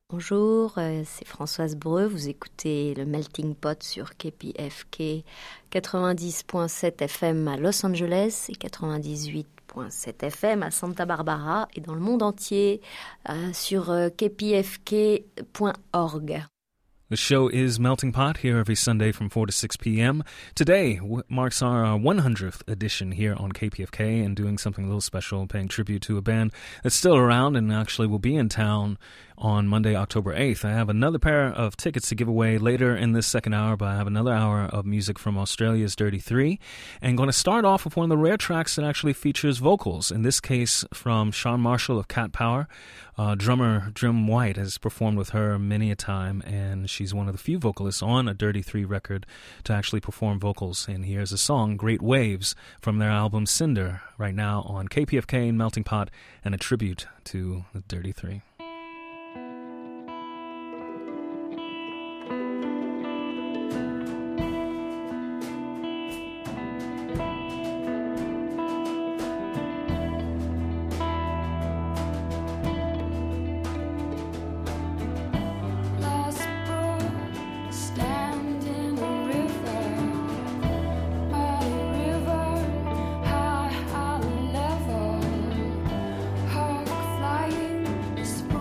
Bonjour, c'est Françoise Breu, vous écoutez le Melting Pot sur KPFK 90.7 FM à Los Angeles et 98.7 FM à Santa Barbara et dans le monde entier sur kpfk.org. The show is Melting Pot here every Sunday from 4 to 6 p.m. Today marks our 100th edition here on KPFK and doing something a little special, paying tribute to a band that's still around and actually will be in town on Monday, October 8th. I have another pair of tickets to give away later in this second hour, but I have another hour of music from Australia's Dirty Three. And going to start off with one of the rare tracks that actually features vocals, in this case from Sean Marshall of Cat Power. Drummer Jim White has performed with her many a time, and she's one of the few vocalists on a Dirty Three record to actually perform vocals. And here's a song, Great Waves, from their album Cinder, right now on KPFK and Melting Pot, and a tribute to the Dirty Three. Flying,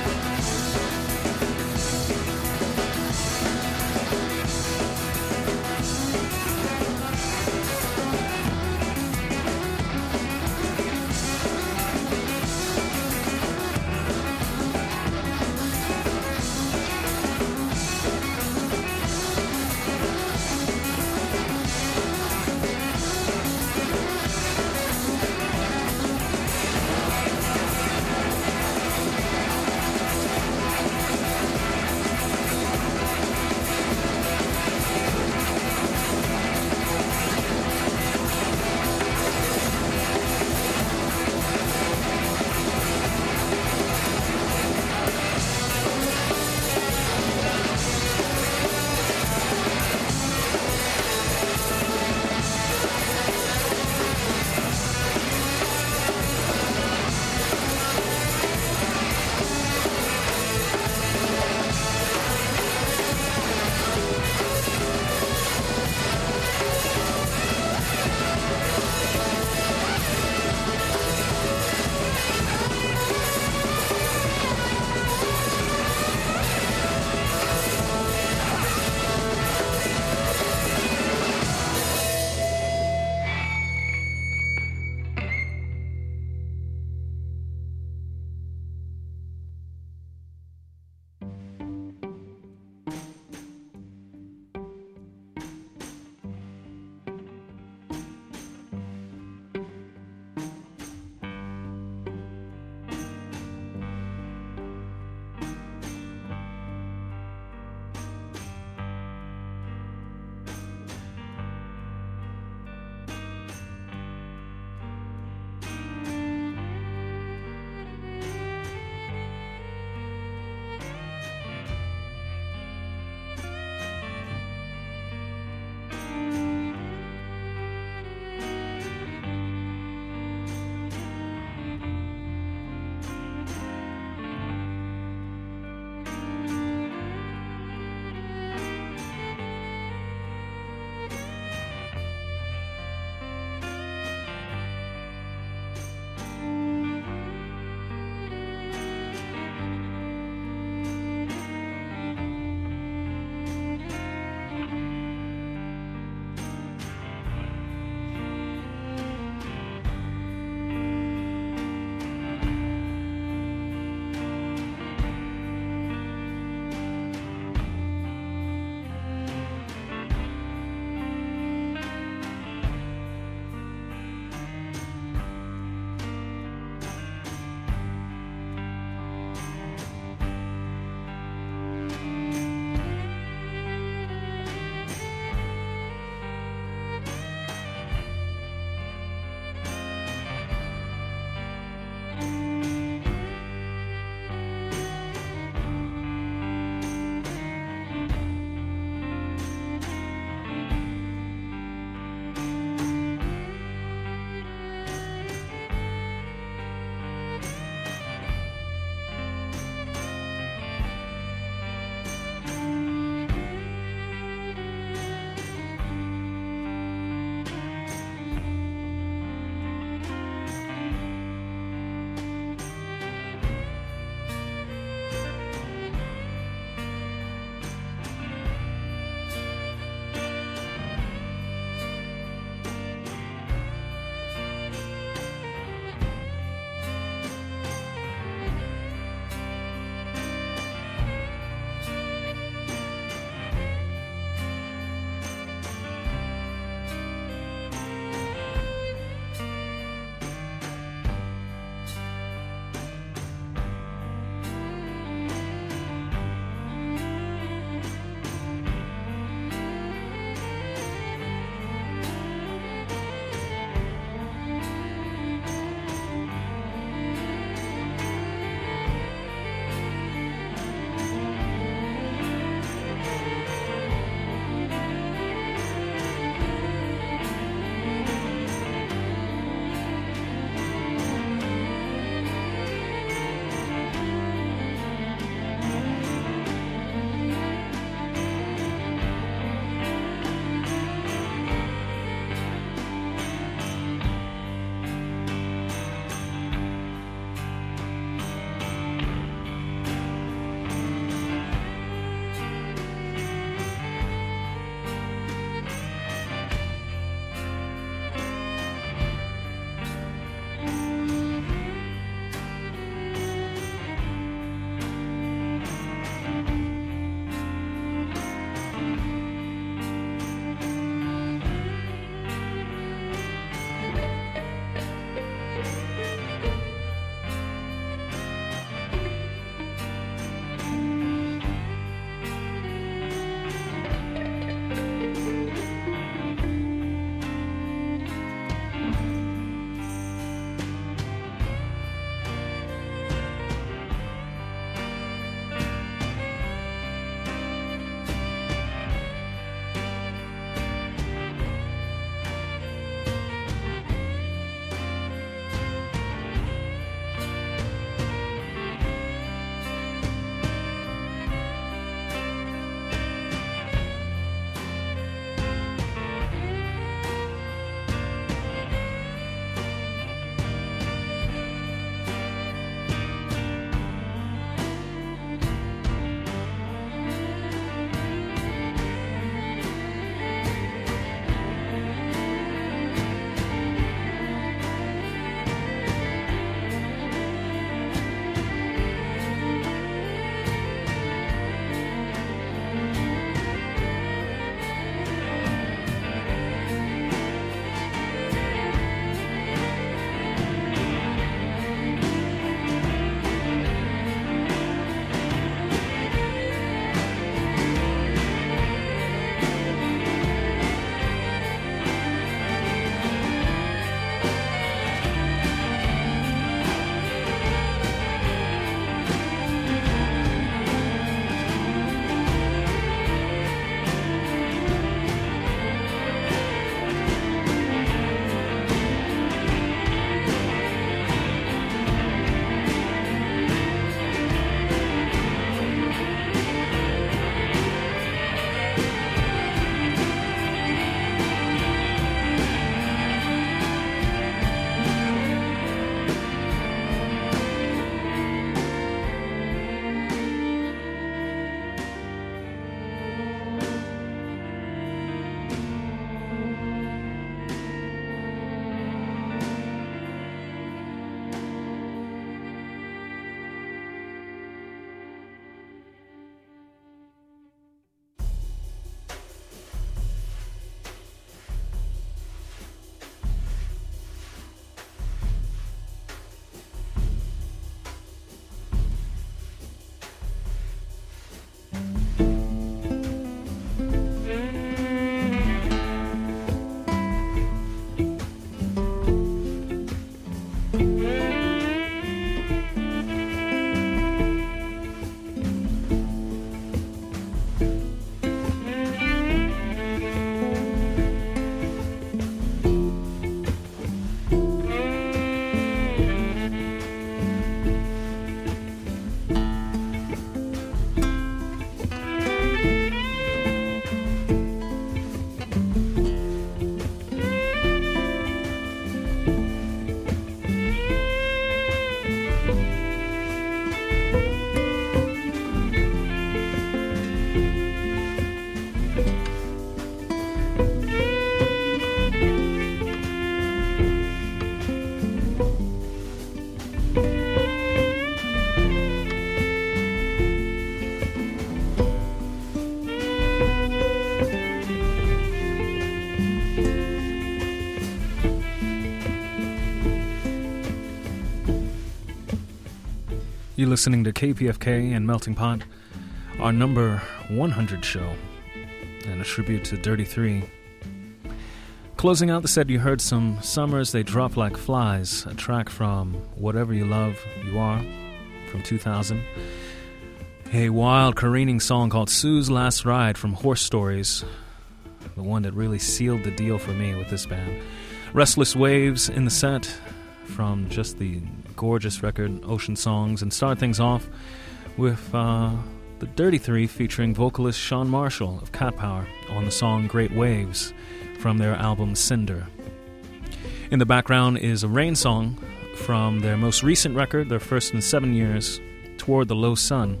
You're listening to KPFK and Melting Pot, our number 100 show, and a tribute to Dirty Three. Closing out the set, you heard some Summers They Drop Like Flies, a track from Whatever You Love You Are from 2000. A wild, careening song called Sue's Last Ride from Horse Stories, the one that really sealed the deal for me with this band. Restless Waves in the set from just the gorgeous record Ocean Songs, and start things off with the Dirty Three featuring vocalist Sean Marshall of Cat Power on the song Great Waves from their album Cinder. In the background is a Rain song from their most recent record, their first in 7 years, Toward the Low Sun.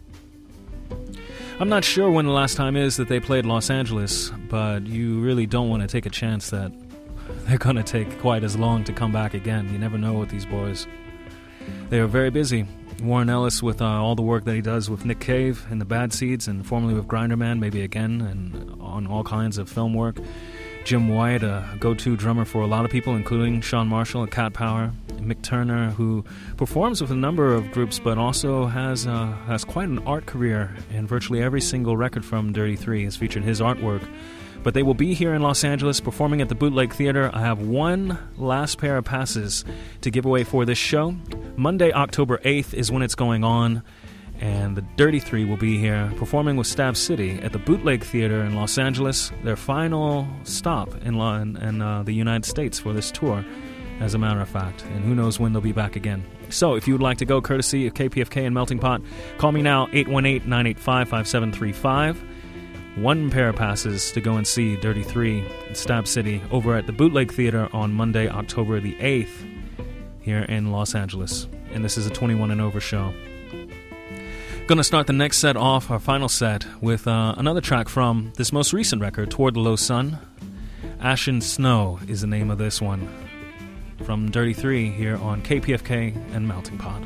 I'm not sure when the last time is that they played Los Angeles, but you really don't want to take a chance that they're going to take quite as long to come back again. You never know with these boys. They are very busy. Warren Ellis with all the work that he does with Nick Cave and the Bad Seeds, and formerly with Grinderman, maybe again, and on all kinds of film work. Jim White, a go-to drummer for a lot of people, including Sean Marshall at Cat Power. Mick Turner, who performs with a number of groups, but also has quite an art career, and virtually every single record from Dirty Three has featured his artwork. But they will be here in Los Angeles performing at the Bootleg Theater. I have one last pair of passes to give away for this show. Monday, October 8th is when it's going on, and the Dirty Three will be here performing with Stab City at the Bootleg Theater in Los Angeles, their final stop in the United States for this tour, as a matter of fact, and who knows when they'll be back again. So if you would like to go courtesy of KPFK and Melting Pot, call me now, 818-985-5735. One pair of passes to go and see Dirty Three in Stab City over at the Bootleg Theater on Monday, October the 8th here in Los Angeles. And this is a 21 and over show. Going to start the next set off, our final set, with another track from this most recent record, Toward the Low Sun. Ashen Snow is the name of this one. From Dirty Three here on KPFK and Melting Pot.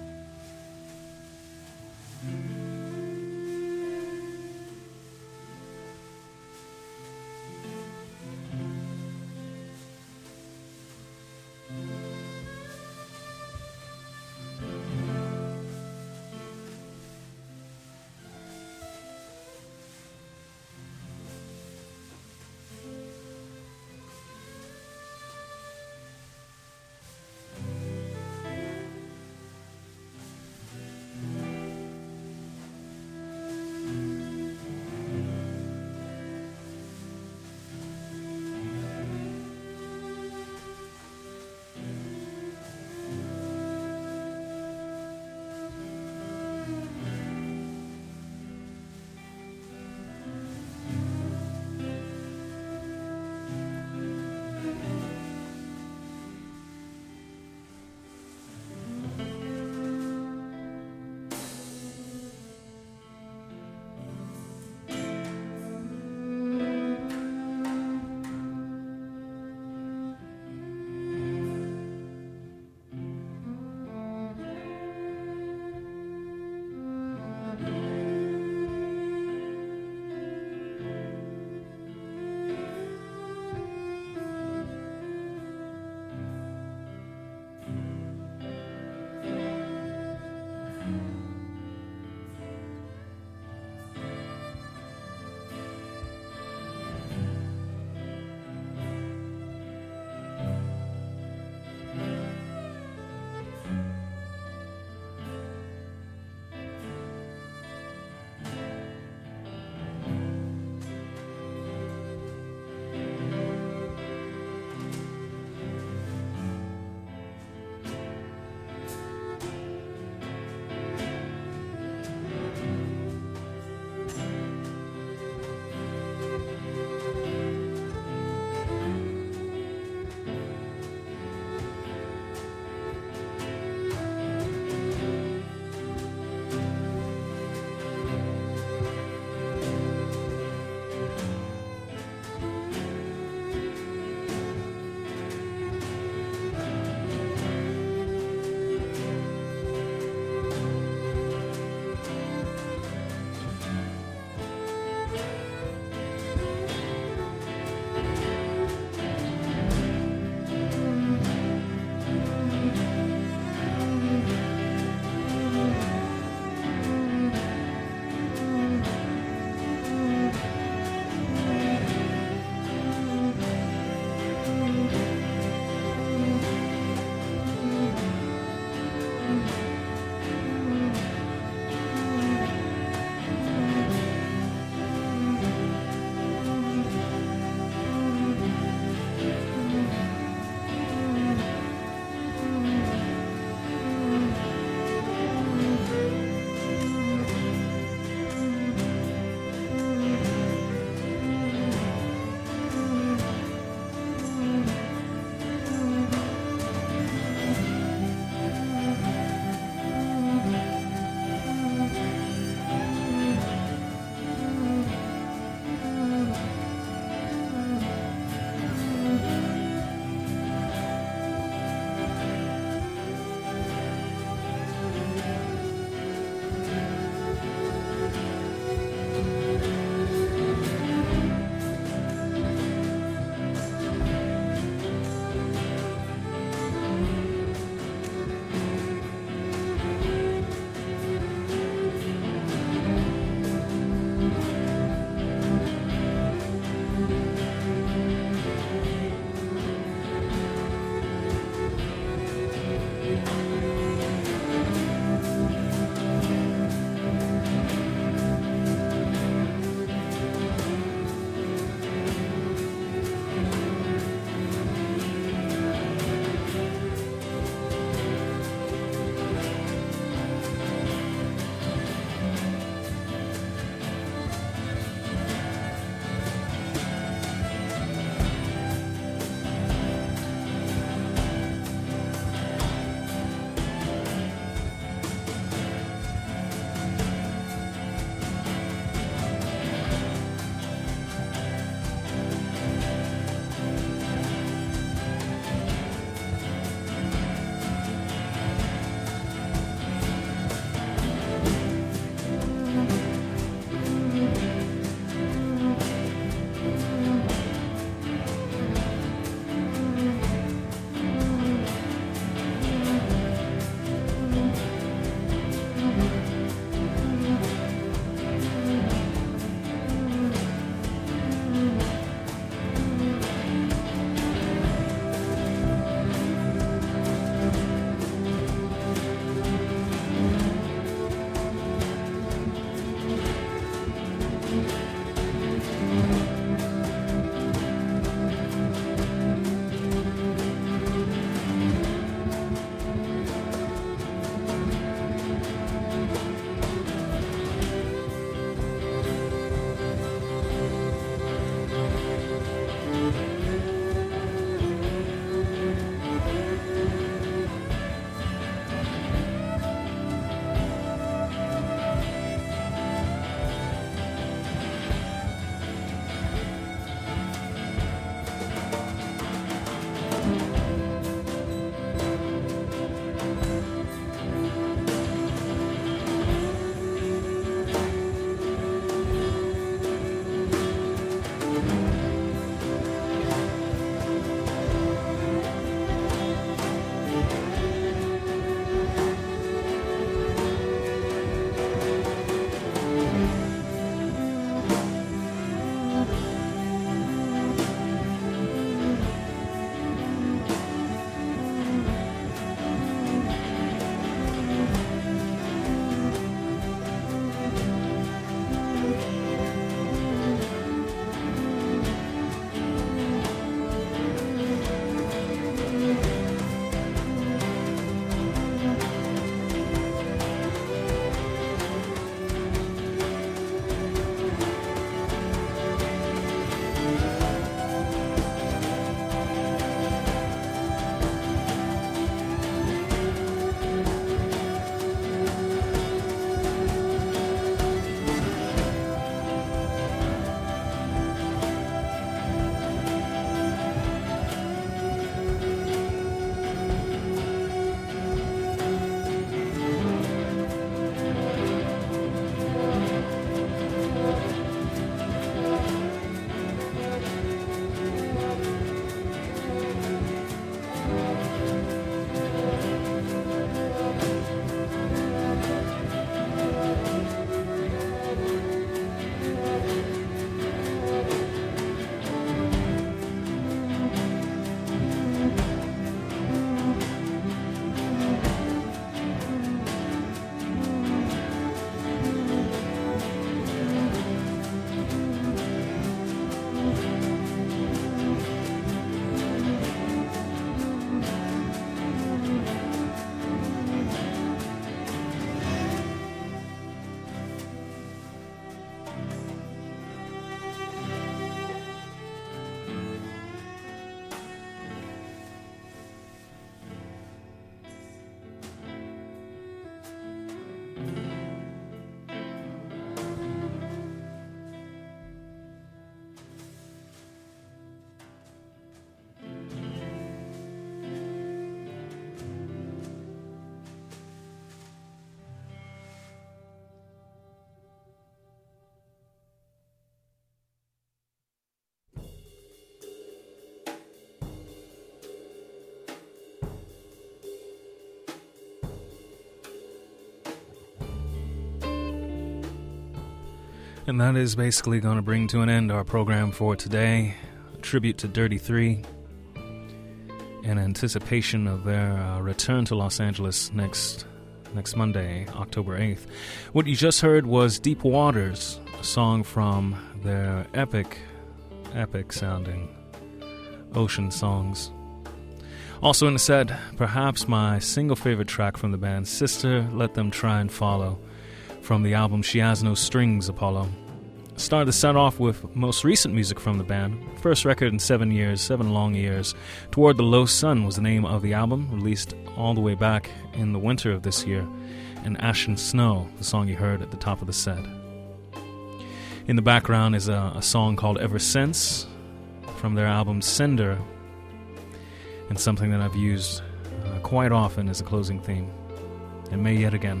And that is basically going to bring to an end our program for today. A tribute to Dirty Three in anticipation of their return to Los Angeles next Monday, October 8th. What you just heard was Deep Waters, a song from their epic sounding Ocean Songs. Also in the set, perhaps my single favorite track from the band, Sister, Let Them Try and Follow, from the album She Has No Strings, Apollo. Started the set off with most recent music from the band. First record in 7 long years. Toward the Low Sun was the name of the album, released all the way back in the winter of this year. And Ashen Snow, the song you heard at the top of the set. In the background is a song called Ever Since from their album Cinder, and something that I've used quite often as a closing theme, and may yet again.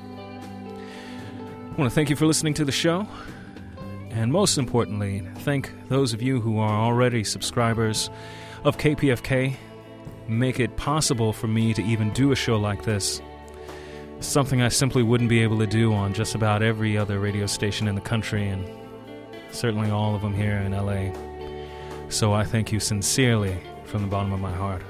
I want to thank you for listening to the show, and most importantly, thank those of you who are already subscribers of KPFK. Make it possible for me to even do a show like this. Something I simply wouldn't be able to do on just about every other radio station in the country, and certainly all of them here in LA. So I thank you sincerely from the bottom of my heart.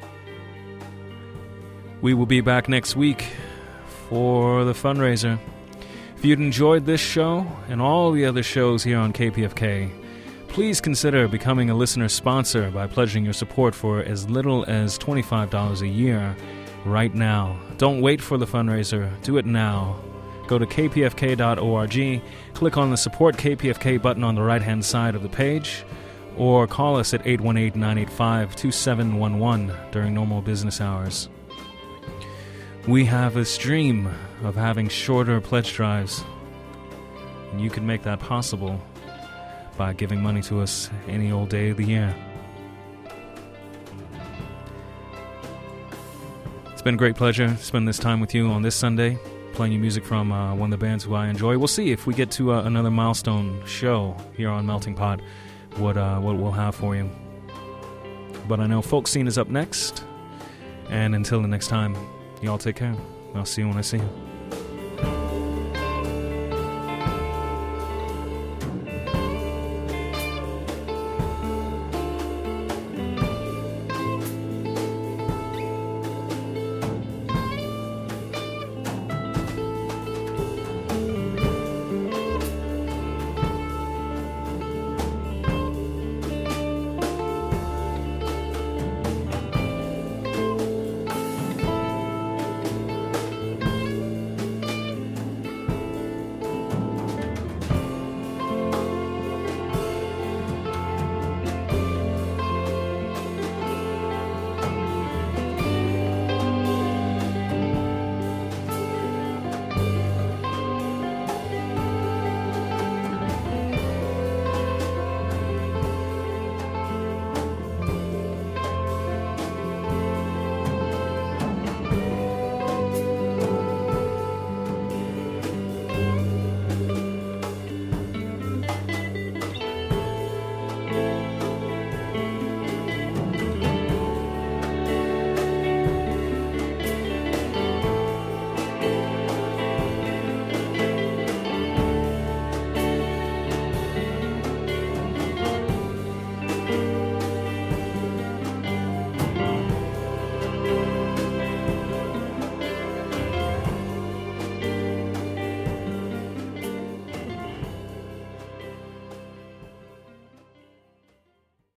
We will be back next week for the fundraiser. If you'd enjoyed this show and all the other shows here on KPFK, please consider becoming a listener sponsor by pledging your support for as little as $25 a year right now. Don't wait for the fundraiser. Do it now. Go to kpfk.org, click on the Support KPFK button on the right-hand side of the page, or call us at 818-985-2711 during normal business hours. We have this dream of having shorter pledge drives, and you can make that possible by giving money to us any old day of the year. It's been a great pleasure to spend this time with you on this Sunday, playing you music from one of the bands who I enjoy. We'll see if we get to another milestone show here on Melting Pot, what we'll have for you. But I know Folk Scene is up next, and until the next time, y'all take care. I'll see you when I see you.